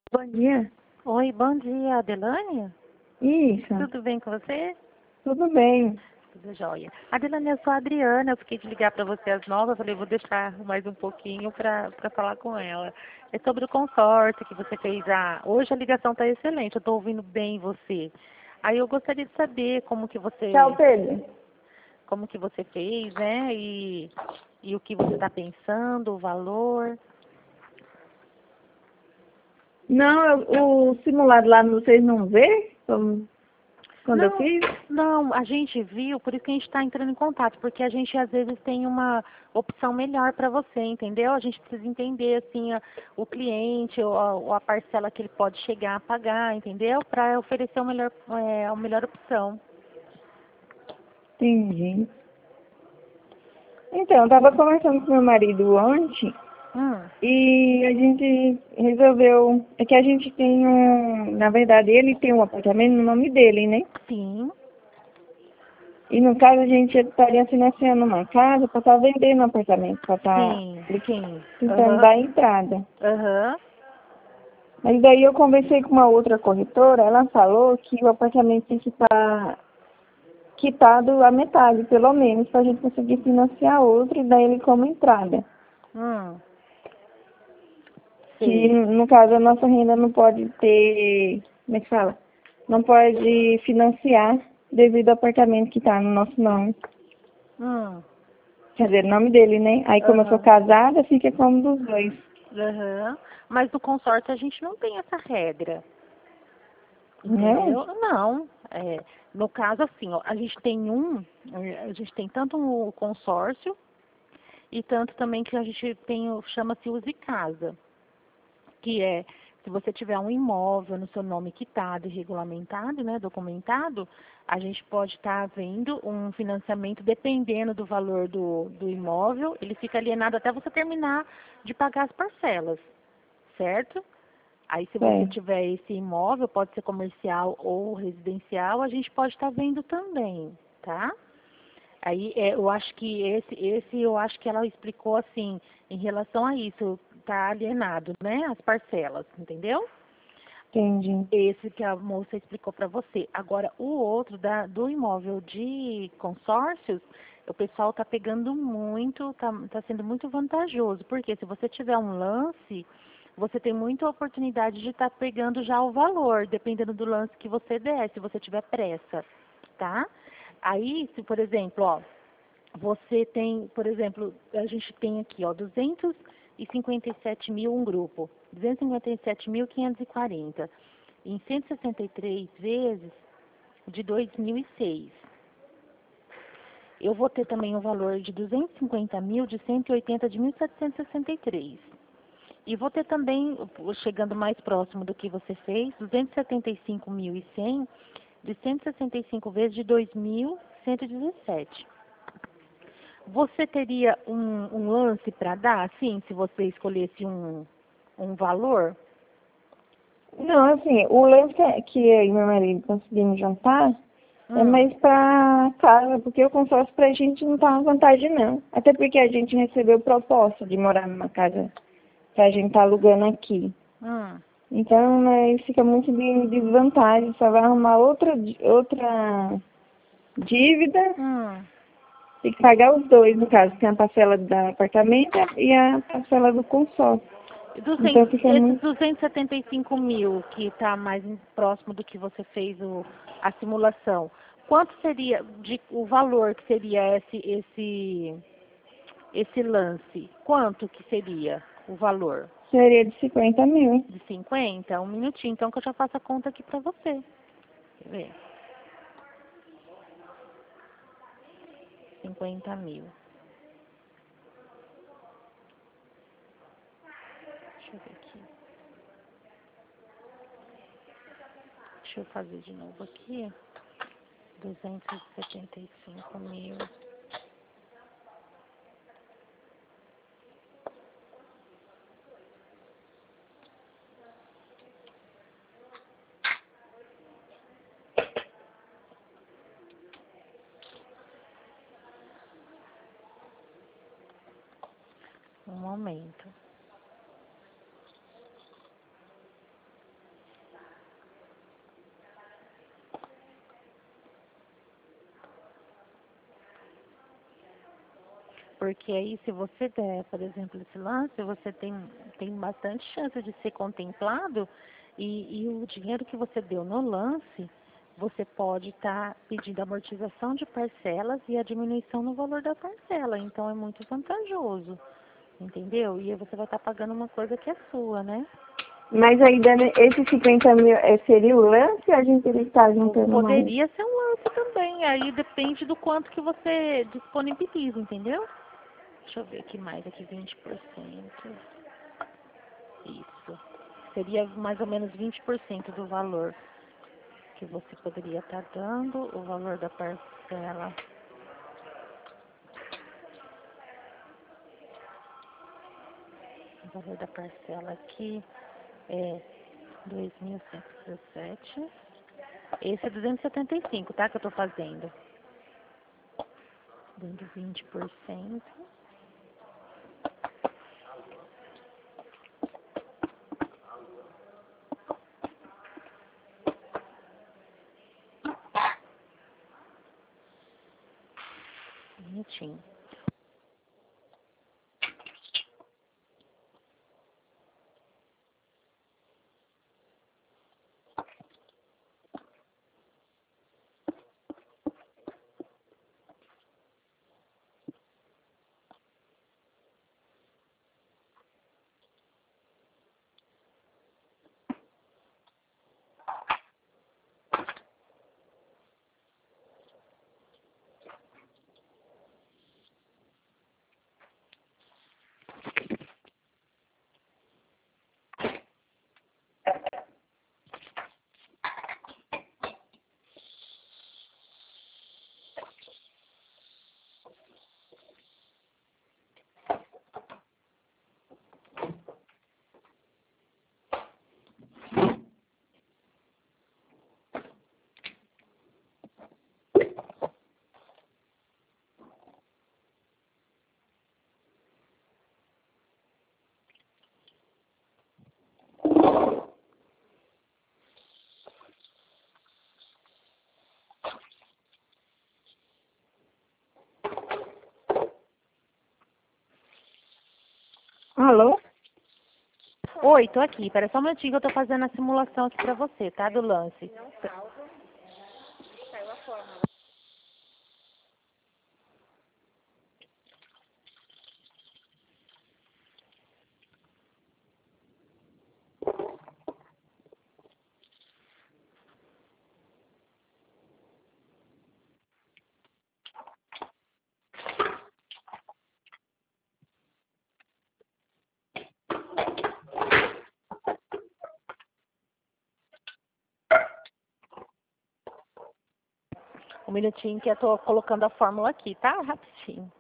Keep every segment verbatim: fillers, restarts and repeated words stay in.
Bom dia. Oi, bom dia, Adelânia. Isso, Tudo bem com você? tudo bem. Tudo jóia. Adelânia, eu sou a Adriana, eu fiquei de ligar para você às nove, eu falei, vou deixar mais um pouquinho para falar com ela. É sobre o consórcio que você fez. Ah, hoje a ligação está excelente, eu estou ouvindo bem você. Aí eu gostaria de saber como que você, Tchau, Pedro. como que você fez, né? E, e o que você está pensando, o valor. Não, eu- o simulado lá vocês não vê? Como- Quando eu Não, fiz? não, a gente viu, por isso que a gente está entrando em contato, porque a gente às vezes tem uma opção melhor para você, entendeu? A gente precisa entender assim a- o cliente ou a, ou a parcela que ele pode chegar a pagar, entendeu? Para oferecer a melhor, é, a melhor opção. Entendi. Então, eu tava conversando com meu marido ontem Hum, e a gente resolveu. É que a gente tem um. Na verdade, ele tem um apartamento no nome dele, né? sim. E no caso, a gente estaria financiando uma casa para estar vendendo o apartamento, para estar Sim, sim. tentando Aham, dar entrada. aham. Mas daí eu conversei com uma outra corretora, ela falou que o apartamento tem que estar quitado a metade, pelo menos, para a gente conseguir financiar outro e dar ele como entrada. Hum, Que, sei. no caso, a nossa renda não pode ter, como é que fala? Não pode financiar devido ao apartamento que está no nosso nome. Hum, Quer dizer, no nome dele, né? Aí, como eu sou aham, casada, fica como dos dois. aham. Mas no consórcio a gente não tem essa regra. Não? Entendeu? Não. É, no caso, assim, ó, a gente tem um, eh, a gente tem tanto o consórcio e tanto também que a gente tem, o- chama-se Use Casa, que é, se você tiver um imóvel no seu nome quitado e regulamentado, né, documentado, a gente pode estar vendo um financiamento dependendo do valor do, do imóvel, ele fica alienado até você terminar de pagar as parcelas, certo? Aí, se você É. tiver esse imóvel, pode ser comercial ou residencial, a gente pode estar vendo também, tá? Aí, é, eu acho que esse, esse, eu acho que ela explicou assim, em relação a isso, tá alienado, né? As parcelas, entendeu? Entendi. Esse que a moça explicou para você. Agora, o outro da, do imóvel de consórcios, o pessoal está pegando muito, está tá sendo muito vantajoso, porque se você tiver um lance, você tem muita oportunidade de estar pegando já o valor, dependendo do lance que você der, se você tiver pressa, tá? Aí, se por exemplo, ó, você tem, por exemplo, a gente tem aqui, ó, duzentos e cinquenta e sete mil um grupo, duzentos e cinquenta e sete mil quinhentos e quarenta em cento e sessenta e três vezes de dois mil e seis. Eu vou ter também o valor de duzentos e cinquenta mil de cento e oitenta de mil setecentos e sessenta e três. E vou ter também, chegando mais próximo do que você fez, duzentos e setenta e cinco mil e cem de cento e sessenta e cinco vezes de dois mil cento e dezessete. Você teria um, um lance para dar, sim, se você escolhesse um, um valor? Não, assim, o lance que que eu e meu marido conseguimos juntar é Hum, mais pra casa, porque o consórcio pra gente não tá uma vantagem, não. Até porque a gente recebeu proposta de morar numa casa que a gente tá alugando aqui. hum, Então, né, fica muito de desvantagem, só vai arrumar outra, dí- outra dívida, hum. tem que pagar os dois, no caso, tem a parcela do apartamento e a parcela do consórcio. Então duzentos, fica esses muito. duzentos e setenta e cinco mil que está mais em- próximo do que você fez o, a simulação, quanto seria de, o valor que seria esse, esse, esse lance? Quanto que seria o valor? Seria de cinquenta mil. De cinquenta? Um minutinho, então que eu já faço a conta aqui para você. Quer ver? cinquenta mil. Deixa eu ver aqui. Deixa eu fazer de novo aqui. duzentos e setenta e cinco mil. Um momento. Porque aí, se você der, por exemplo, esse lance, você tem, tem bastante chance de ser contemplado e, e o dinheiro que você deu no lance, você pode estar pedindo amortização de parcelas e a diminuição no valor da parcela. Então, é muito vantajoso, entendeu? E aí você vai estar pagando uma coisa que é sua, né? Mas aí, dando esses cinquenta mil, é, seria o lance ou a gente teria que estar juntando mais? Poderia ser um lance também, aí depende do quanto que você disponibiliza, entendeu? Deixa eu ver aqui mais, aqui vinte por cento. Isso. Seria mais ou menos vinte por cento do valor que você poderia estar dando, o valor da parcela. O valor da parcela aqui é dois mil cento e dezessete. Esse é duzentos e setenta e cinco, tá? Que eu tô fazendo. Dando vinte por cento. Minutinho. Alô? Oi, tô aqui. Espera só um minutinho que eu tô fazendo a simulação aqui pra você, tá? Do lance. Um minutinho que eu tô colocando a fórmula aqui, tá? Rapidinho.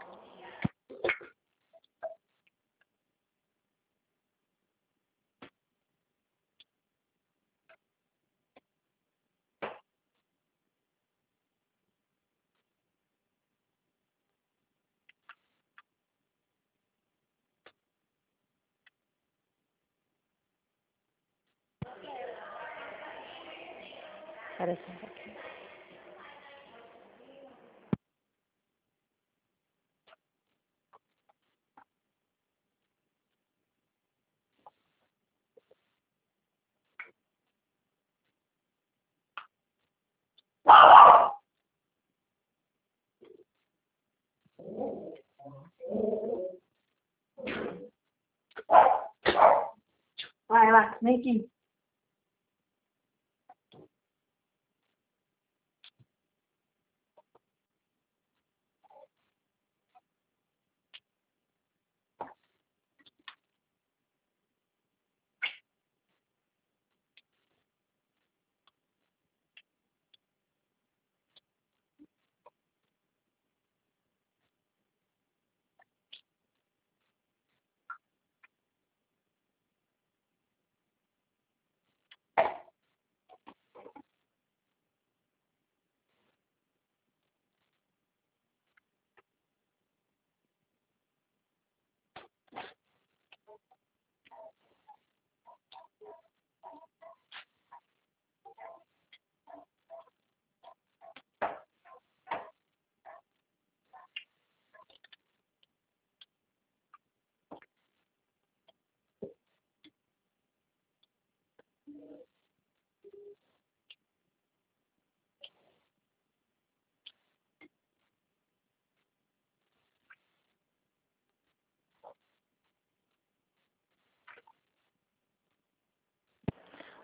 Espera só um pouquinho. Vai lá, vem aqui.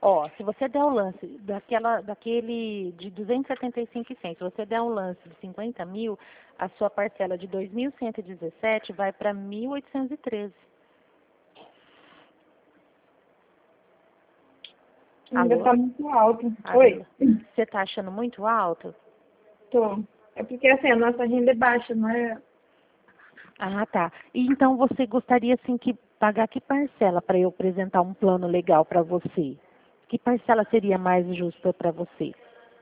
Ó, se você der o lance daquela, daquele de duzentos e setenta e cinco e cem, se você der um lance de cinquenta mil, a sua parcela de dois mil cento e dezessete vai para mil oitocentos e treze. Ainda Alô? tá muito alto. Oi? Alô? Você tá achando muito alto? Tô. É porque assim, a nossa renda é baixa, não é? Ah, tá. E então você gostaria assim que pagar que parcela para eu apresentar um plano legal para você? Que parcela seria mais justa para você?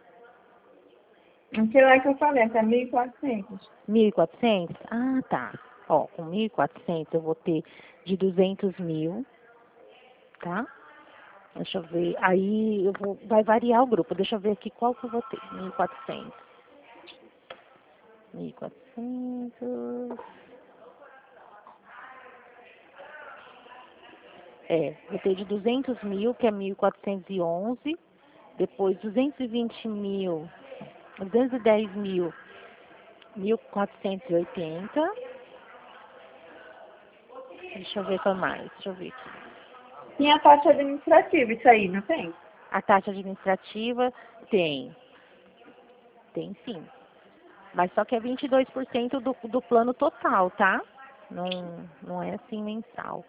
Aquilo lá que eu falei, até mil e quatrocentos. mil e quatrocentos? Ah, tá. Ó, com mil e quatrocentos eu vou ter de duzentos mil, tá? Deixa eu ver. Aí eu vou, vai variar o grupo. Deixa eu ver aqui qual que eu vou ter. mil e quatrocentos. mil e quatrocentos. É, vou ter de duzentos mil, que é mil quatrocentos e onze. Depois duzentos e vinte mil, duzentos e dez mil, mil quatrocentos e oitenta. Deixa eu ver qual mais. Deixa eu ver aqui. Tem a taxa administrativa, isso aí, não tem? A taxa administrativa tem. Tem sim. Mas só que é vinte e dois por cento do, do plano total, tá? Não, não é assim mensal.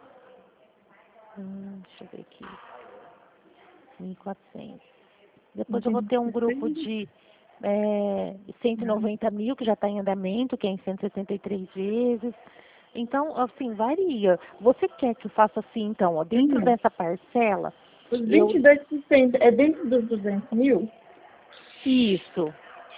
Hum, deixa eu ver aqui. mil e quatrocentos. Depois eu vou ter um grupo de é, cento e noventa mil, que já está em andamento, que é em cento e sessenta e três vezes. Então, assim, varia. Você quer que eu faça assim, então, ó, dentro Uhum. dessa parcela, Os eu... vinte e dois por cento é dentro dos duzentos mil? Isso.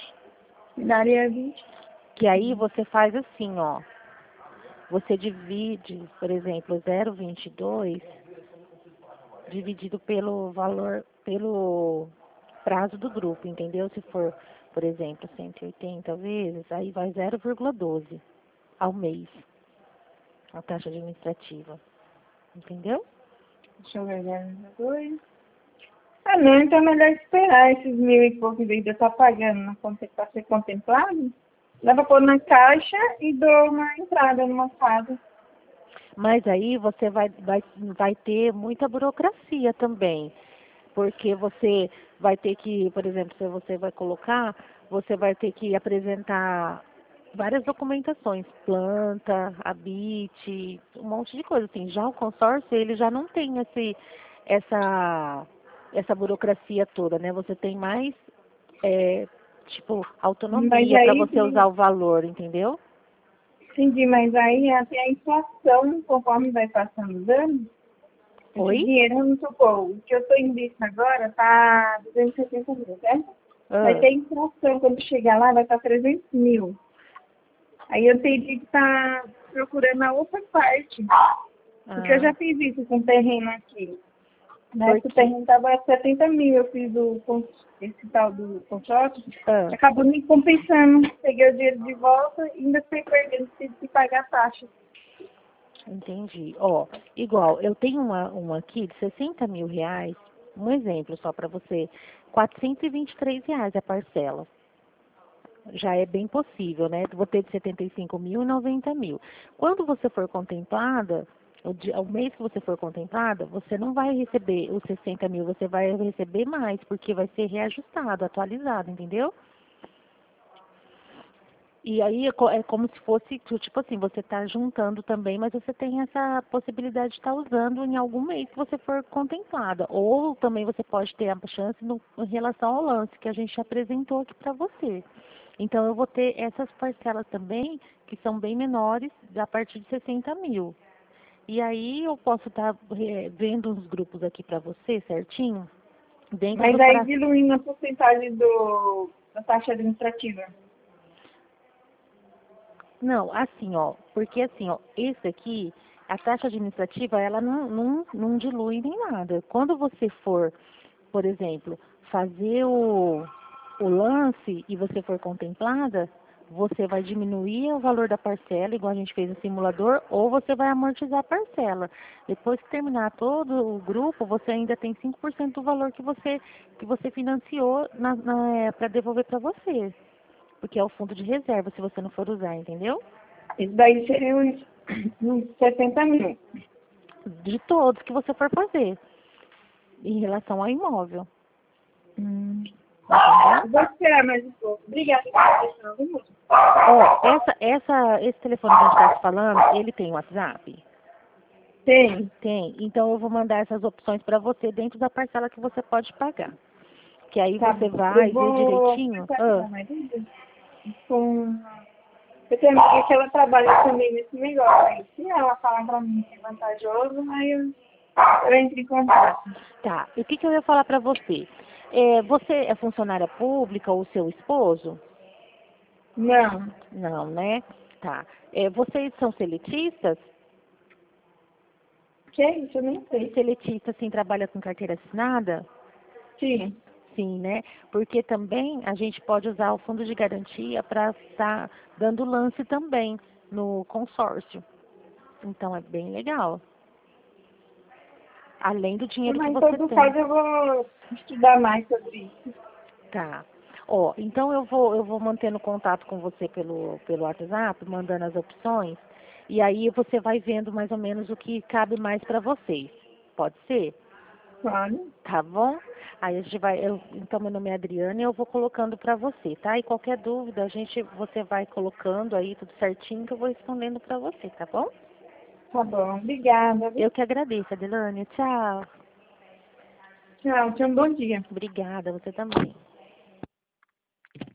Daria vinte. Que aí você faz assim, ó. Você divide, por exemplo, zero vírgula vinte e dois dividido pelo valor, pelo prazo do grupo, entendeu? Se for, por exemplo, cento e oitenta vezes, aí vai zero vírgula doze ao mês, a taxa administrativa, entendeu? Deixa eu ver, zero vírgula dois. Ah, não, então é melhor esperar esses mil e pouco em vez de eu estar pagando na conta para ser contemplado. Dá para pôr na caixa e dou uma entrada numa casa. Mas aí você vai, vai, vai ter muita burocracia também, porque você vai ter que, por exemplo, se você vai colocar, você vai ter que apresentar várias documentações, planta, habite, um monte de coisa assim. Já o consórcio, ele já não tem esse, essa, essa burocracia toda, né? Você tem mais, é, tipo, Mas autonomia para aí você tem. usar o valor, entendeu? Entendi, mas aí até a inflação, conforme vai passando os anos, esse Oi? dinheiro, vamos supor, o que eu estou em vista agora está duzentos e setenta mil, certo? Vai Ah, ter inflação, quando chegar lá vai estar trezentos mil. Aí eu teria que estar procurando a outra parte, porque eu ah, já fiz isso com terreno aqui. Na época o porque, terreno estava setenta mil, eu fiz o, cons- esse tal do consórcio, ah, acabou me compensando. Peguei o dinheiro de volta e ainda fui perdendo, tive que pagar a taxa. entendi. Ó, igual, eu tenho uma, uma aqui de sessenta mil reais, um exemplo só para você, quatrocentos e vinte e três reais a parcela. Já é bem possível, né? Vou ter de setenta e cinco mil e noventa mil. Quando você for contemplada, o, dia, o mês que você for contemplada, você não vai receber os sessenta mil, você vai receber mais, porque vai ser reajustado, atualizado, entendeu? E aí é, co- é como se fosse, tipo assim, você está juntando também, mas você tem essa possibilidade de estar usando em algum mês que você for contemplada. Ou também você pode ter a chance no, em relação ao lance que a gente apresentou aqui para você. Então eu vou ter essas parcelas também, que são bem menores, a partir de sessenta mil. E aí eu posso estar vendo uns grupos aqui para você certinho, dentro Mas do aí prazo. diluindo a porcentagem do, da taxa administrativa. Não, assim, ó, porque assim, ó, esse aqui, a taxa administrativa, ela não, não, não dilui nem nada. Quando você for, por exemplo, fazer o, o lance e você for contemplada, você vai diminuir o valor da parcela, igual a gente fez no simulador, ou você vai amortizar a parcela. Depois que terminar todo o grupo, você ainda tem cinco por cento do valor que você, que você financiou na, na, para devolver para você. Porque é o fundo de reserva, se você não for usar, entendeu? Isso daí seria uns, uns setenta mil. De todos que você for fazer. em relação ao imóvel. Hum. Entendeu? Vou esperar mais um pouco. Obrigada pela atenção, viu, moço? Ó, essa, essa, esse telefone que a gente está te falando, ele tem WhatsApp? Tem. Tem. Então eu vou mandar essas opções para você dentro da parcela que você pode pagar. Que aí Tá você bom. vai Eu ver vou direitinho. conversar Ah, com a minha marido com... Eu tenho uma amiga que ela trabalha também nesse negócio. Aí, se ela falar pra mim que é vantajoso, aí eu, eu entro em contato. tá. E o que, que eu ia falar para você? É, você é funcionária pública ou seu esposo? Não. Não, né? Tá. É, vocês são seletistas? Que é isso? Eu nem sei. Seletista, sim, trabalha com carteira assinada? Sim. Sim, né? Porque também a gente pode usar o fundo de garantia para estar dando lance também no consórcio. Então é bem legal. Além do dinheiro que Mas, em você todo tem. caso, eu vou estudar mais sobre isso. Tá. Ó, então eu vou, eu vou mantendo contato com você pelo, pelo WhatsApp, mandando as opções, e aí você vai vendo mais ou menos o que cabe mais para vocês. Pode ser? Claro. Tá bom? Aí a gente vai, eu, então meu nome é Adriana e eu vou colocando para você, tá? E qualquer dúvida, a gente, você vai colocando aí tudo certinho que eu vou respondendo para você, tá bom? Tá bom. Obrigada. Viu? Eu que agradeço, Adelane. Tchau. Tchau. Tenha um bom dia. Obrigada, você também.